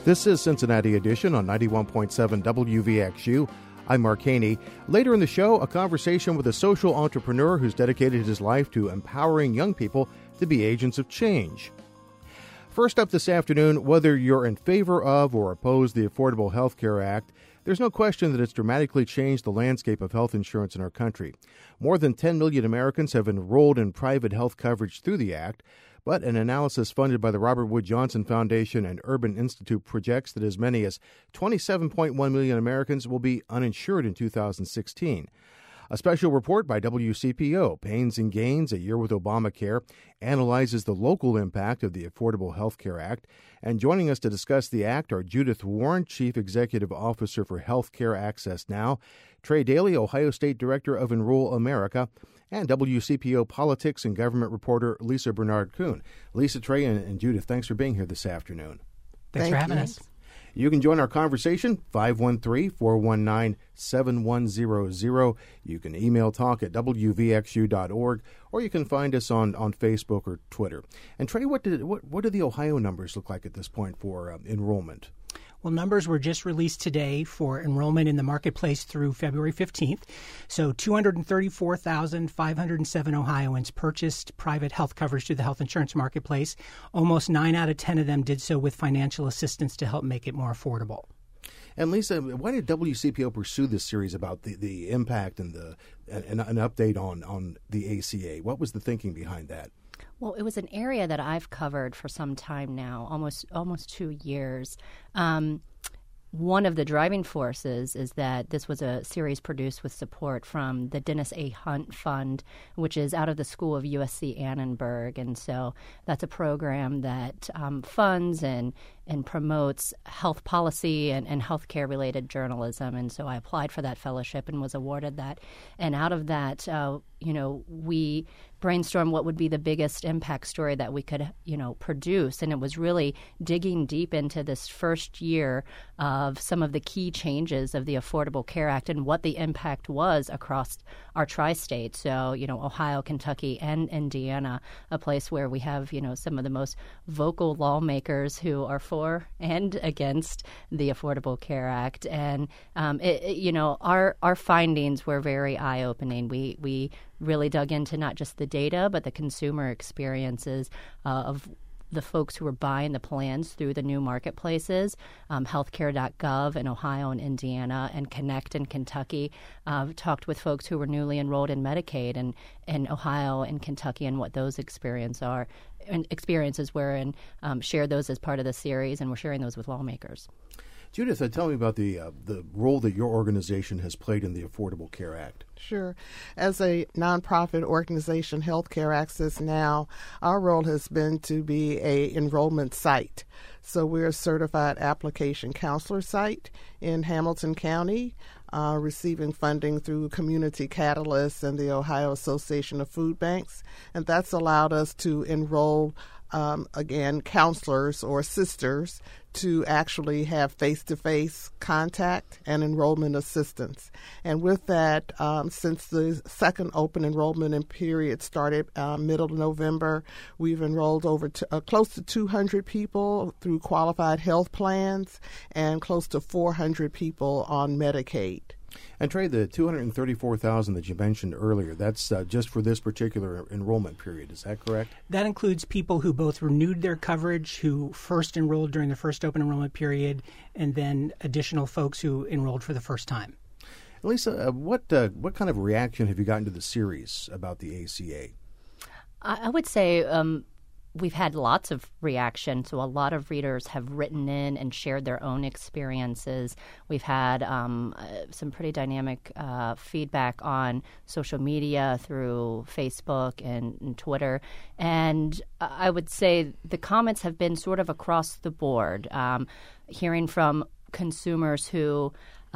This is Cincinnati Edition on 91.7 WVXU. I'm Mark Haney. Later in the show, a conversation with a social entrepreneur who's dedicated his life to empowering young people to be agents of change. First up this afternoon, whether you're in favor of or oppose the Affordable Health Care Act, there's no question that it's dramatically changed the landscape of health insurance in our country. More than 10 million Americans have enrolled in private health coverage through the act, but an analysis funded by the Robert Wood Johnson Foundation and Urban Institute projects that as many as 27.1 million Americans will be uninsured in 2016. A special report by WCPO, Pains and Gains, A Year with Obamacare, analyzes the local impact of the Affordable Health Care Act. And joining us to discuss the act are Judith Warren, Chief Executive Officer for Healthcare Access Now, Trey Daly, Ohio State Director of Enroll America, and WCPO politics and government reporter Lisa Bernard-Kuhn. Lisa, Trey, and Judith, thanks for being here this afternoon. Thanks for having us. You can join our conversation, 513-419-7100. You can email talk at wvxu.org, or you can find us on Facebook or Twitter. And Trey, what do the Ohio numbers look like at this point for enrollment? Well, numbers were just released today for enrollment in the marketplace through February 15th. So 234,507 Ohioans purchased private health coverage through the health insurance marketplace. Almost 9 out of 10 of them did so with financial assistance to help make it more affordable. And Lisa, why did WCPO pursue this series about the impact and an update on the ACA? What was the thinking behind that? Well, it was an area that I've covered for some time now, almost 2 years. One of the driving forces is that this was a series produced with support from the Dennis A. Hunt Fund, which is out of the school of USC Annenberg. And so that's a program that funds and promotes health policy and healthcare-related journalism. And so I applied for that fellowship and was awarded that. And out of that, we brainstormed what would be the biggest impact story that we could, produce. And it was really digging deep into this first year of some of the key changes of the Affordable Care Act and what the impact was across our tri-state. So, Ohio, Kentucky, and Indiana, a place where we have, some of the most vocal lawmakers who are for and against the Affordable Care Act. And, our findings were very eye-opening. We really dug into not just the data, but the consumer experiences of the folks who are buying the plans through the new marketplaces, healthcare.gov in Ohio and Indiana, and Connect in Kentucky. Talked with folks who were newly enrolled in Medicaid in Ohio and Kentucky and what those experiences were, and shared those as part of the series, and we're sharing those with lawmakers. Judith, tell me about the role that your organization has played in the Affordable Care Act. Sure. As a nonprofit organization, Healthcare Access Now, our role has been to be a enrollment site. So we're a certified application counselor site in Hamilton County, receiving funding through Community Catalyst and the Ohio Association of Food Banks. And that's allowed us to enroll counselors or sisters to actually have face-to-face contact and enrollment assistance. And with that, since the second open enrollment period started middle of November, we've enrolled over close to 200 people through qualified health plans and close to 400 people on Medicaid. And Trey, the 234,000 that you mentioned earlier, that's just for this particular enrollment period. Is that correct? That includes people who both renewed their coverage, who first enrolled during the first open enrollment period, and then additional folks who enrolled for the first time. Lisa, what kind of reaction have you gotten to the series about the ACA? I would say we've had lots of reaction. So a lot of readers have written in and shared their own experiences. We've had some pretty dynamic feedback on social media through Facebook and Twitter. And I would say the comments have been sort of across the board, hearing from consumers who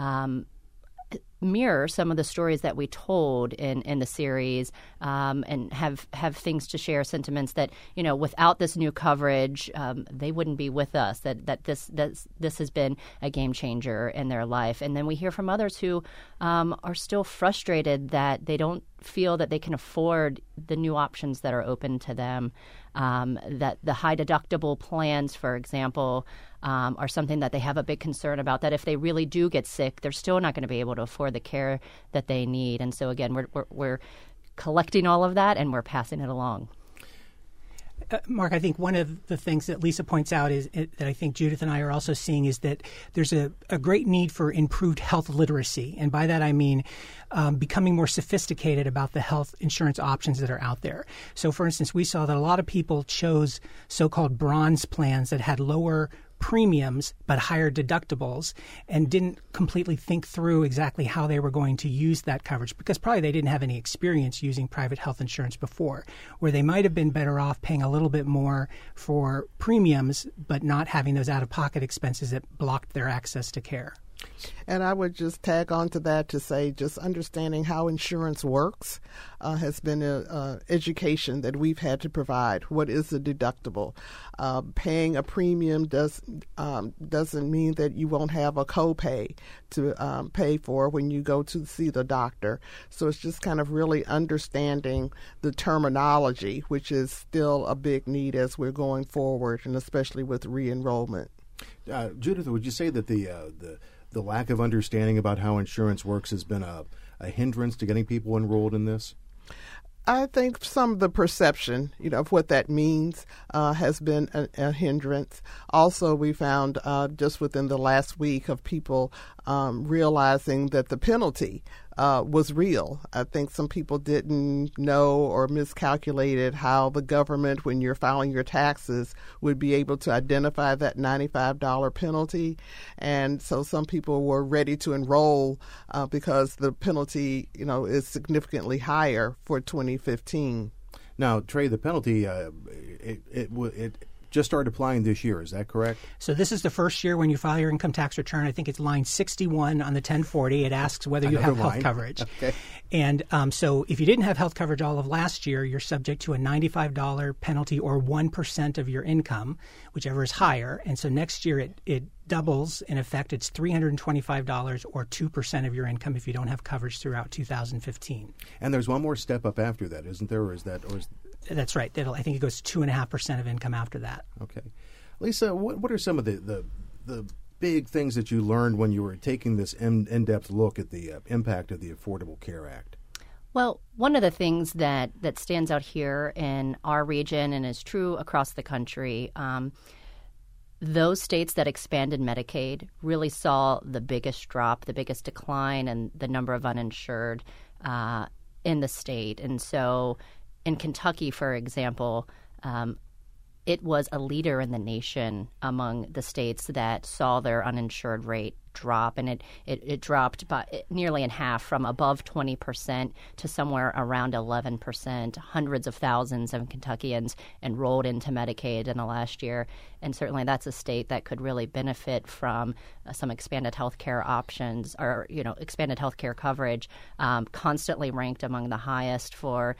mirror some of the stories that we told in the series, and have things to share, sentiments that, without this new coverage, they wouldn't be with us, that this has been a game changer in their life. And then we hear from others who are still frustrated that they don't feel that they can afford the new options that are open to them. That the high deductible plans, for example, are something that they have a big concern about, that if they really do get sick, they're still not going to be able to afford the care that they need. And so, again, we're collecting all of that and we're passing it along. Mark, I think one of the things that Lisa points out is that I think Judith and I are also seeing is that there's a great need for improved health literacy. And by that I mean becoming more sophisticated about the health insurance options that are out there. So, for instance, we saw that a lot of people chose so-called bronze plans that had lower premiums but higher deductibles and didn't completely think through exactly how they were going to use that coverage, because probably they didn't have any experience using private health insurance before, where they might have been better off paying a little bit more for premiums but not having those out-of-pocket expenses that blocked their access to care. And I would just tag on to that to say just understanding how insurance works has been an education that we've had to provide. What is the deductible? Paying a premium doesn't mean that you won't have a copay to pay for when you go to see the doctor. So it's just kind of really understanding the terminology, which is still a big need as we're going forward, and especially with re-enrollment. Judith, would you say that the lack of understanding about how insurance works has been a hindrance to getting people enrolled in this? I think some of the perception, of what that means has been a hindrance. Also, we found just within the last week of people realizing that the penalty was real. I think some people didn't know or miscalculated how the government, when you're filing your taxes, would be able to identify that $95 penalty. And so some people were ready to enroll because the penalty, is significantly higher for 2015. Now, Trey, the penalty, it just started applying this year. Is that correct? So this is the first year when you file your income tax return. I think it's line 61 on the 1040. It asks whether you have health coverage. Okay. And so if you didn't have health coverage all of last year, you're subject to a $95 penalty or 1% of your income, whichever is higher. And so next year it doubles. In effect, it's $325 or 2% of your income if you don't have coverage throughout 2015. And there's one more step up after that, isn't there? That's right. I think it goes to 2.5% of income after that. Okay. Lisa, what are some of the big things that you learned when you were taking this in-depth look at the impact of the Affordable Care Act? Well, one of the things that stands out here in our region and is true across the country, those states that expanded Medicaid really saw the biggest drop, the biggest decline in the number of uninsured in the state. And so in Kentucky, for example, it was a leader in the nation among the states that saw their uninsured rate drop, and it dropped by nearly in half, from above 20% to somewhere around 11%. Hundreds of thousands of Kentuckians enrolled into Medicaid in the last year, and certainly that's a state that could really benefit from some expanded health care options, or expanded health care coverage. Constantly ranked among the highest for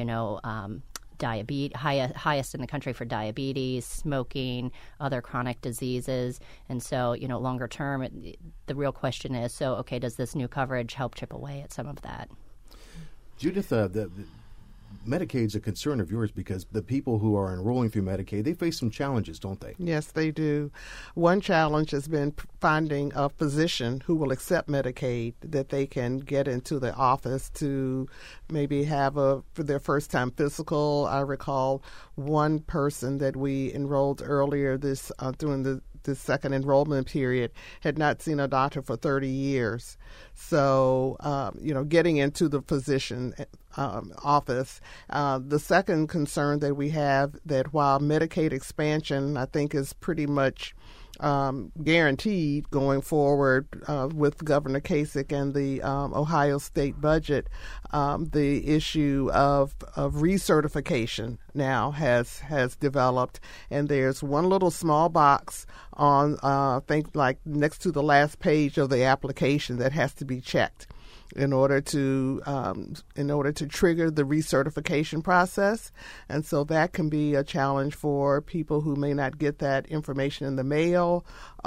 diabetes, highest in the country for diabetes, smoking, other chronic diseases. And so, longer term, the real question is, does this new coverage help chip away at some of that? Judith, the Medicaid's a concern of yours because the people who are enrolling through Medicaid, they face some challenges, don't they? Yes, they do. One challenge has been finding a physician who will accept Medicaid that they can get into the office to maybe have for their first time physical. I recall one person that we enrolled earlier during the second enrollment period had not seen a doctor for 30 years. So, getting into the physician office. The second concern that we have, that while Medicaid expansion, I think, is pretty much guaranteed going forward with Governor Kasich and the Ohio state budget, the issue of recertification now has developed, and there's one little small box on I think like next to the last page of the application that has to be checked. in order to trigger the recertification process, and so that can be a challenge for people who may not get that information in the mail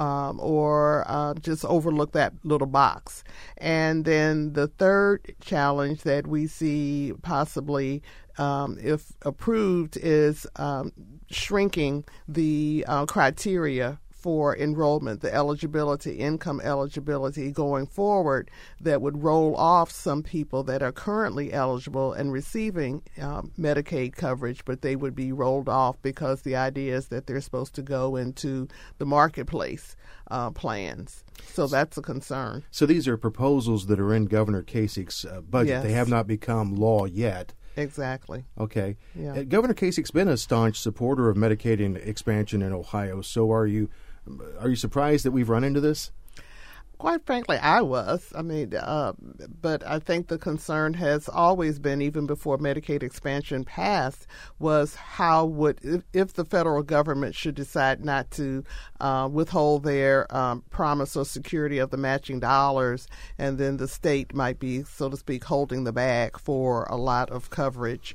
or just overlook that little box. And then the third challenge that we see possibly, if approved, is shrinking the criteria for enrollment, the eligibility, income eligibility going forward, that would roll off some people that are currently eligible and receiving Medicaid coverage, but they would be rolled off because the idea is that they're supposed to go into the marketplace plans. So that's a concern. So these are proposals that are in Governor Kasich's budget. Yes. They have not become law yet. Exactly. Okay. Yeah. Governor Kasich's been a staunch supporter of Medicaid expansion in Ohio. So are you surprised that we've run into this? Quite frankly, I was. But I think the concern has always been, even before Medicaid expansion passed, was if the federal government should decide not to withhold their promise or security of the matching dollars, and then the state might be, so to speak, holding the bag for a lot of coverage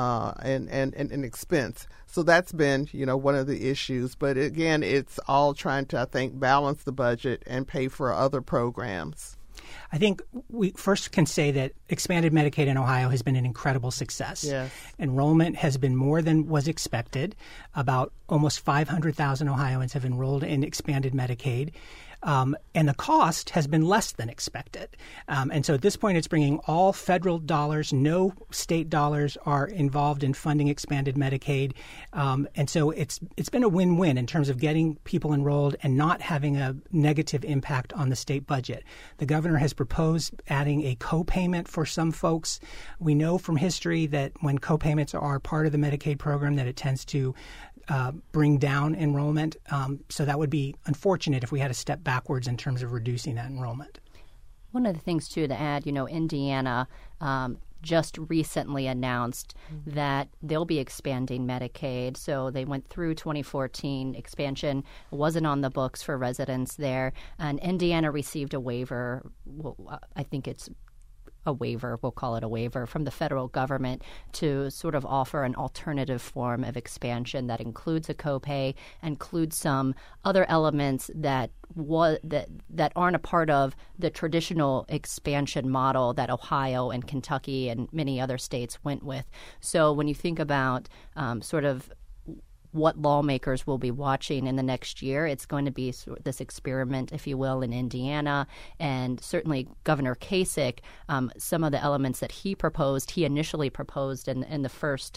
and expense. So that's been, one of the issues. But again, it's all trying to, I think, balance the budget and pay for other programs. I think we first can say that expanded Medicaid in Ohio has been an incredible success. Yes. Enrollment has been more than was expected. About almost 500,000 Ohioans have enrolled in expanded Medicaid. And the cost has been less than expected. And so at this point, it's bringing all federal dollars. No state dollars are involved in funding expanded Medicaid. And so it's been a win-win in terms of getting people enrolled and not having a negative impact on the state budget. The governor has proposed adding a co-payment for some folks. We know from history that when co-payments are part of the Medicaid program, that it tends to bring down enrollment. So that would be unfortunate if we had to step backwards in terms of reducing that enrollment. One of the things, too, to add, Indiana just recently announced that they'll be expanding Medicaid. So they went through 2014 expansion, wasn't on the books for residents there. And Indiana received a waiver. Well, I think it's a waiver, we'll call it a waiver, from the federal government to sort of offer an alternative form of expansion that includes a copay, includes some other elements that aren't a part of the traditional expansion model that Ohio and Kentucky and many other states went with. So when you think about sort of what lawmakers will be watching in the next year, it's going to be this experiment, if you will, in Indiana. And certainly Governor Kasich, some of the elements that he initially proposed in the first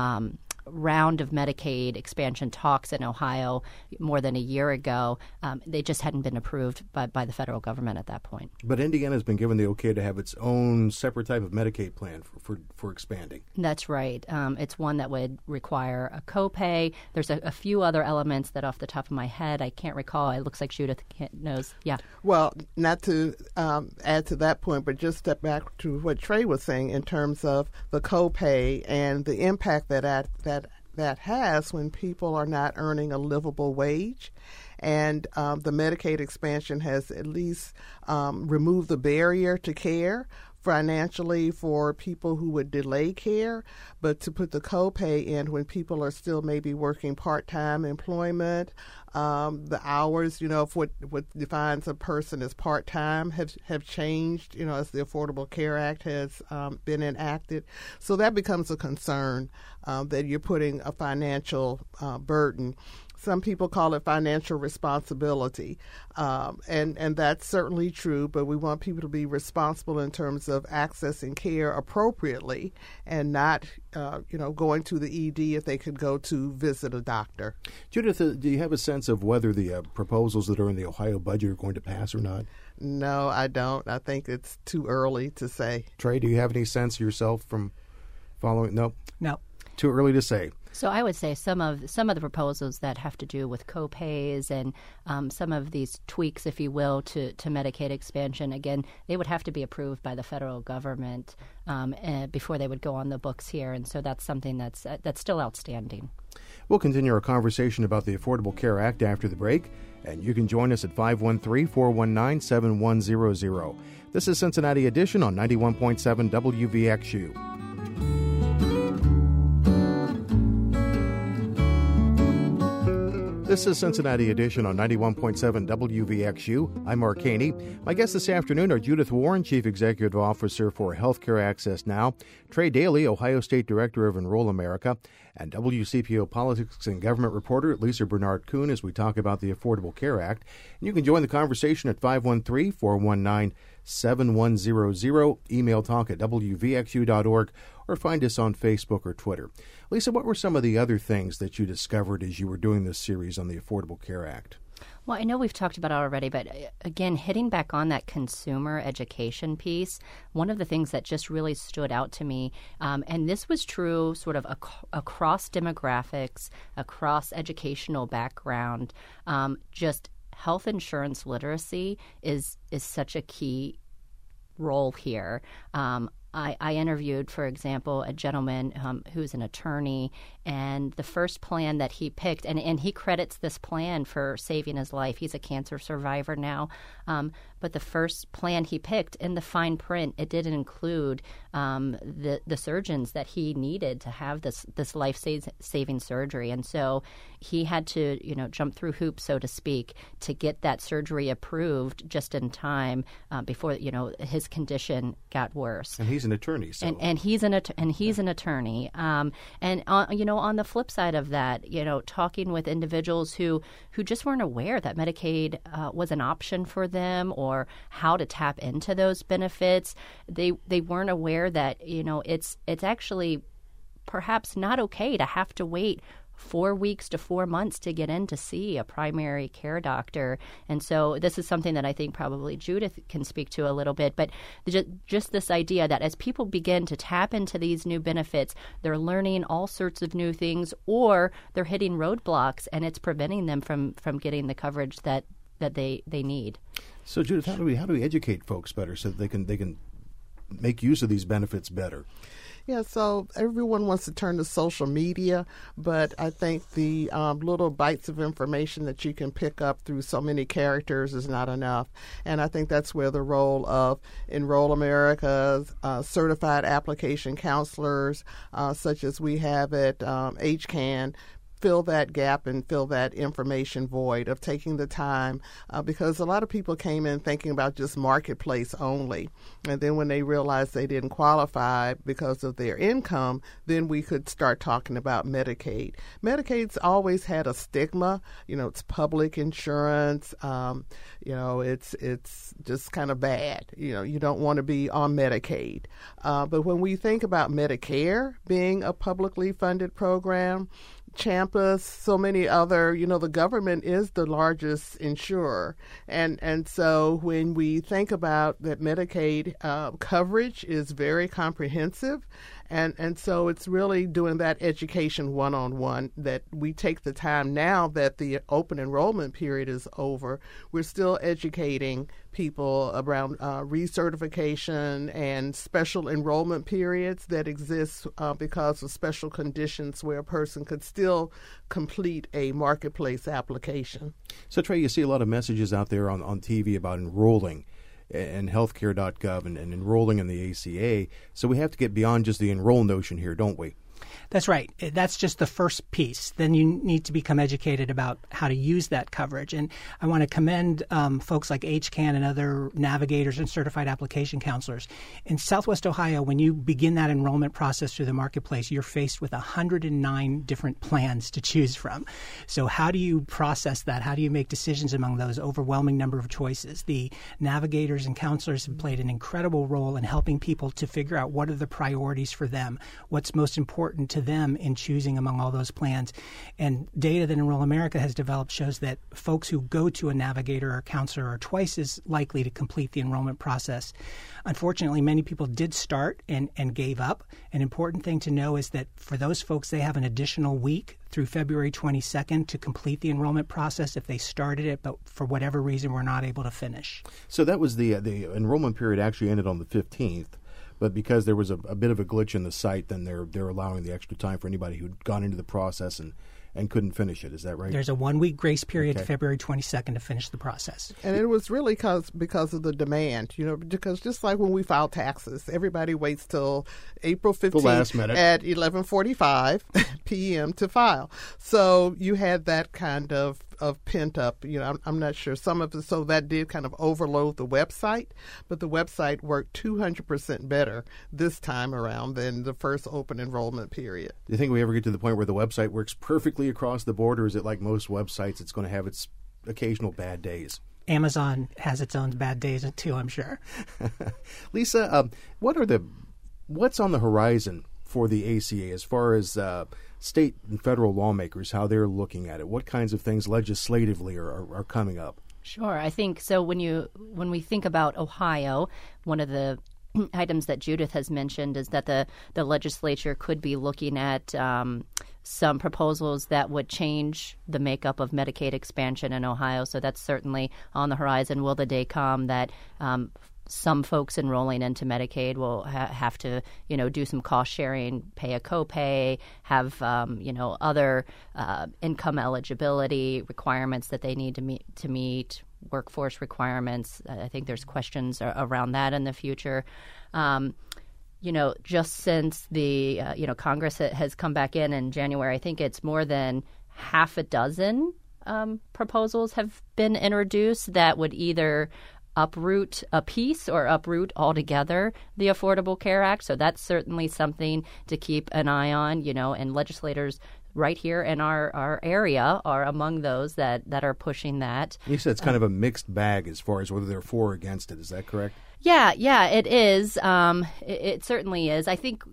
round of Medicaid expansion talks in Ohio more than a year ago, they just hadn't been approved by the federal government at that point. But Indiana's been given the okay to have its own separate type of Medicaid plan for expanding. That's right. It's one that would require a copay. There's a few other elements that off the top of my head I can't recall. It looks like Judith knows. Yeah. Well, not to add to that point, but just step back to what Trey was saying in terms of the copay and the impact that has when people are not earning a livable wage. And the Medicaid expansion has at least removed the barrier to care financially for people who would delay care, but to put the copay in when people are still maybe working part-time employment, the hours, of what defines a person as part-time have changed, as the Affordable Care Act has been enacted. So that becomes a concern that you're putting a financial burden. Some people call it financial responsibility, and that's certainly true, but we want people to be responsible in terms of accessing care appropriately and not, going to the ED if they could go to visit a doctor. Judith, do you have a sense of whether the proposals that are in the Ohio budget are going to pass or not? No, I don't. I think it's too early to say. Trey, do you have any sense yourself from following? No. No. Too early to say. So I would say some of the proposals that have to do with co-pays and some of these tweaks, if you will, to Medicaid expansion, again, they would have to be approved by the federal government before they would go on the books here. And so that's something that's still outstanding. We'll continue our conversation about the Affordable Care Act after the break, and you can join us at 513-419-7100. This is Cincinnati Edition on 91.7 WVXU. This is Cincinnati Edition on 91.7 WVXU. I'm Mark Haney. My guests this afternoon are Judith Warren, Chief Executive Officer for Healthcare Access Now, Trey Daly, Ohio State Director of Enroll America, and WCPO Politics and Government reporter Lisa Bernard-Kuhn as we talk about the Affordable Care Act. And you can join the conversation at 513-419-7100, email talk at wvxu.org, or find us on Facebook or Twitter. Lisa, what were some of the other things that you discovered as you were doing this series on the Affordable Care Act? Well, I know we've talked about it already, but again, hitting back on that consumer education piece, one of the things that just really stood out to me, and this was true sort of across demographics, across educational background, just health insurance literacy is such a key role here. I interviewed, for example, a gentleman who's an attorney, and the first plan that he picked, and he credits this plan for saving his life. He's a cancer survivor now. But the first plan he picked, in the fine print, it didn't include the surgeons that he needed to have this life-saving surgery. And so he had to, jump through hoops, so to speak, to get that surgery approved just in time before, his condition got worse. And he's an attorney. So. And he's an attorney. And on the flip side of that, talking with individuals who just weren't aware that Medicaid was an option for them or how to tap into those benefits. They weren't aware that, it's actually perhaps not okay to have to wait 4 weeks to 4 months to get in to see a primary care doctor. And so this is something that I think probably Judith can speak to a little bit. But just this idea that as people begin to tap into these new benefits, they're learning all sorts of new things, or they're hitting roadblocks, and it's preventing them from getting the coverage that they need. So, Judith, how do we educate folks better so that they can make use of these benefits better? Yeah, so everyone wants to turn to social media, but I think the little bites of information that you can pick up through so many characters is not enough. And I think that's where the role of Enroll America's certified application counselors, such as we have at HCAN, fill that gap and fill that information void of taking the time because a lot of people came in thinking about just marketplace only. And then when they realized they didn't qualify because of their income, then we could start talking about Medicaid. Medicaid's always had a stigma. It's public insurance. It's just kind of bad. You don't want to be on Medicaid. But when we think about Medicare being a publicly funded program, Champus, so many other, the government is the largest insurer. And so when we think about that Medicaid coverage is very comprehensive, and so it's really doing that education one-on-one that we take the time now that the open enrollment period is over. We're still educating people around recertification and special enrollment periods that exist because of special conditions where a person could still complete a marketplace application. So, Trey, you see a lot of messages out there on TV about enrolling and healthcare.gov and enrolling in the ACA. So we have to get beyond just the enroll notion here, don't we? That's right. That's just the first piece. Then you need to become educated about how to use that coverage. And I want to commend folks like HCAN and other navigators and certified application counselors. In Southwest Ohio, when you begin that enrollment process through the marketplace, you're faced with 109 different plans to choose from. So how do you process that? How do you make decisions among those overwhelming number of choices? The navigators and counselors have played an incredible role in helping people to figure out what are the priorities for them, what's most important important to them in choosing among all those plans. And data that Enroll America has developed shows that folks who go to a navigator or counselor are twice as likely to complete the enrollment process. Unfortunately, many people did start and gave up. An important thing to know is that for those folks, they have an additional week through February 22nd to complete the enrollment process if they started it, but for whatever reason were not able to finish. So that was the enrollment period actually ended on the 15th, but because there was a bit of a glitch in the site, then they're allowing the extra time for anybody who'd gone into the process and couldn't finish it. Is that right? There's a 1-week grace period to February 22nd to finish the process. And it was really because of the demand, because just like when we file taxes, everybody waits till April 15th the last minute at 11:45 p.m. to file. So you had that kind of pent up, I'm not sure. Some of it, so that did kind of overload the website, but the website worked 200% better this time around than the first open enrollment period. Do you think we ever get to the point where the website works perfectly across the board, or is it like most websites, it's going to have its occasional bad days? Amazon has its own bad days too, I'm sure. Lisa, what's on the horizon for the ACA as far as state and federal lawmakers, how they're looking at it? What kinds of things legislatively are coming up? Sure. I think so. When we think about Ohio, one of the items that Judith has mentioned is that the legislature could be looking at some proposals that would change the makeup of Medicaid expansion in Ohio. So that's certainly on the horizon. Will the day come that some folks enrolling into Medicaid will have to, do some cost sharing, pay a copay, have, other income eligibility requirements that they need to meet, workforce requirements. I think there's questions around that in the future. Just since the, Congress has come back in January, I think it's more than half a dozen proposals have been introduced that would either uproot a piece or uproot altogether the Affordable Care Act. So that's certainly something to keep an eye on, and legislators right here in our area are among those that are pushing that. You said it's kind of a mixed bag as far as whether they're for or against it. Is that correct? Yeah, it is. It certainly is. I think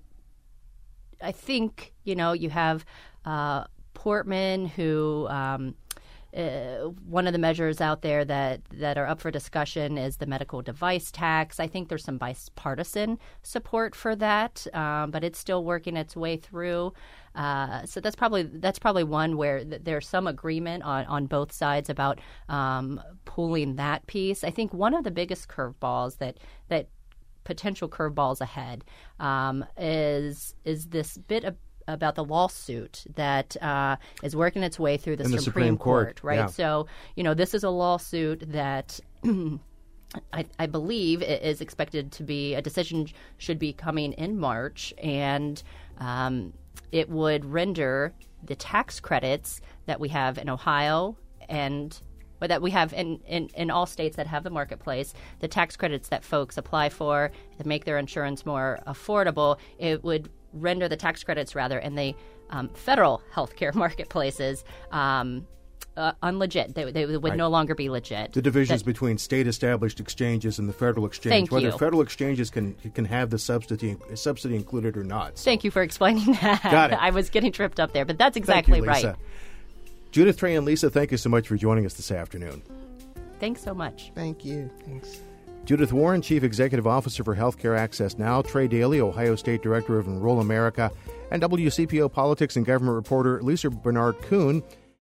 you have Portman who one of the measures out there that are up for discussion is the medical device tax. I think there's some bipartisan support for that, but it's still working its way through. So that's probably one where there's some agreement on both sides about pulling that piece. I think one of the biggest curveballs that potential curveballs ahead is this bit about the lawsuit that is working its way through the Supreme Court, right? Yeah. So, this is a lawsuit that I believe is expected to be, a decision should be coming in March, and it would render the tax credits that we have in Ohio or that we have in all states that have the marketplace, the tax credits that folks apply for to make their insurance more affordable, it would render the tax credits, in the federal healthcare marketplaces unlegit. They would no longer be legit. The divisions between state-established exchanges and the federal exchange, whether federal exchanges can have the subsidy included or not. So. Thank you for explaining that. Got it. I was getting tripped up there, but that's exactly Thank you, Lisa. Right. Judith, Trey, and Lisa, thank you so much for joining us this afternoon. Thanks so much. Thank you. Thanks. Judith Warren, Chief Executive Officer for Healthcare Access Now, Trey Daly, Ohio State Director of Enroll America, and WCPO Politics and Government reporter Lisa Bernard-Kuhn,